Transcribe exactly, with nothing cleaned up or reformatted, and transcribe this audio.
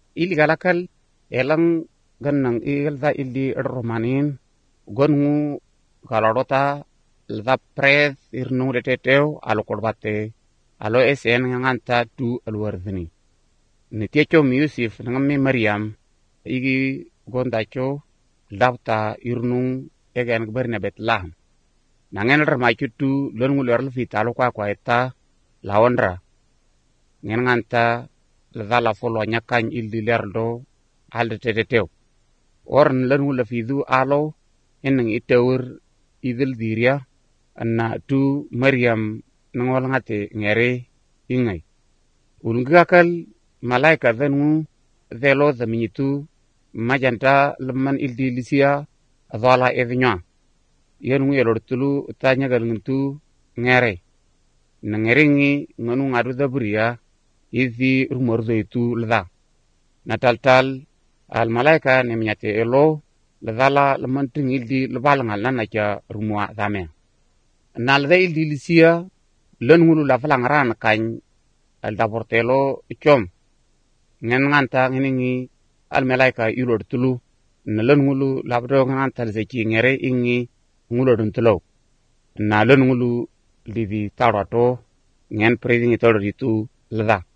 iligalakal elang ganang ilda ildi romanin gongu galorota lda pres irnung reteteo alo korbate alo esen nganta tu alwardni ni techo Yusuf ngami Maryam igi gondacho labta irnung egen gbarna Betlehem nangen ramachutu longu lorl fitalo kwa kwa eta laondra ngen nganta lda la folo nyakan ildi lerdo alde teteteo orn longu la fidu alo eneng itawur idil diria anna tu Maryam nangol ngate ngere ingai ulngakal malaika dhangu dhelo dhaminyitu majanta leman ildi lisia adhala edhnya yengu yelortulu tanya galnguntu ngere ngeringi nganu ngadu dhaburia izi rumorzo itu lda nataltal al malaika nemnyate elo ladhala leman tingildi lebalangal nanaja rumwa dhame nalda ildi lisia lenngulu la falangran kan al daportelo chom ngen nganta ngeningi al malaika ilor tulu na lenngulu labdo nganta zeki ngere ingi ngulo dun tulo na lenngulu libi tarato ngen preding toro itu leda